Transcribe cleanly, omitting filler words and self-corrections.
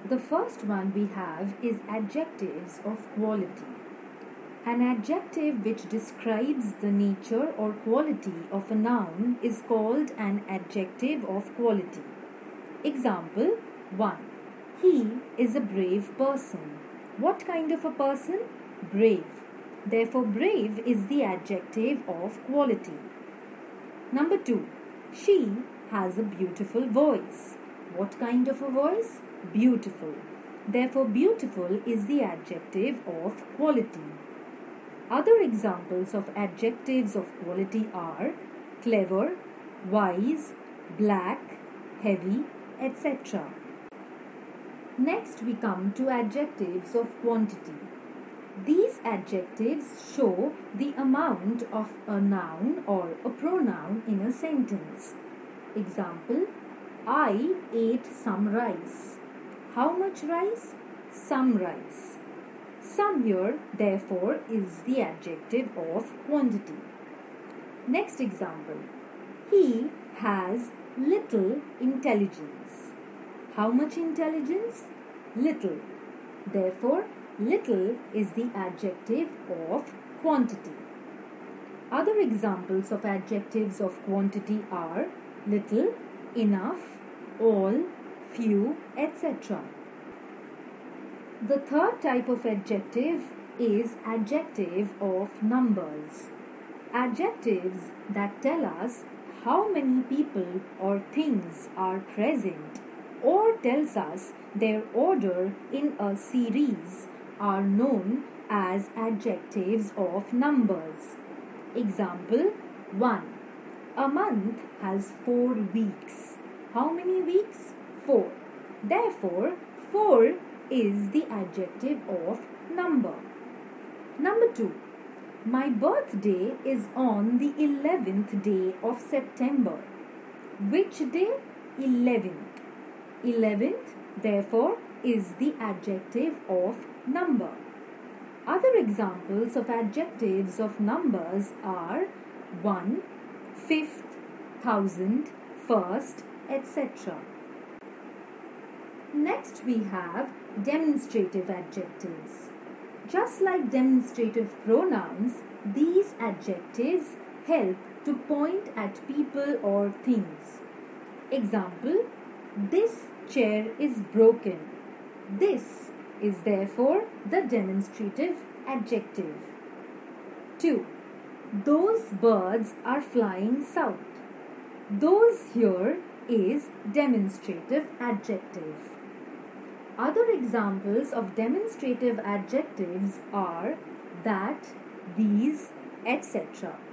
The first one we have is adjectives of quality. An adjective which describes the nature or quality of a noun is called an adjective of quality. Example 1. He is a brave person. What kind of a person? Brave. Therefore, brave is the adjective of quality. Number 2. She has a beautiful voice. What kind of a voice? Beautiful. Therefore, beautiful is the adjective of quality. Other examples of adjectives of quality are clever, wise, black, heavy, etc. Next we come to adjectives of quantity. These adjectives show the amount of a noun or a pronoun in a sentence. Example, I ate some rice. How much rice? Some rice. Some here, therefore, is the adjective of quantity. Next example, he has little intelligence. How much intelligence? Little. Therefore, little is the adjective of quantity. Other examples of adjectives of quantity are little, enough, all, few, etc. The third type of adjective is adjective of numbers. Adjectives that tell us how many people or things are present or tells us their order in a series are known as adjectives of numbers. Example 1. A month has 4 weeks. How many weeks? 4. Therefore, 4 is the adjective of number. Number 2. My birthday is on the 11th day of September. Which day? 11th. 11th, therefore, is the adjective of number. Other examples of adjectives of numbers are 1, 5th, 1000, first, etc. Next we have demonstrative adjectives. Just like demonstrative pronouns, these adjectives help to point at people or things. Example, this chair is broken. This is therefore the demonstrative adjective. 2. Those birds are flying south. Those here is demonstrative adjective. Other examples of demonstrative adjectives are that, these, etc.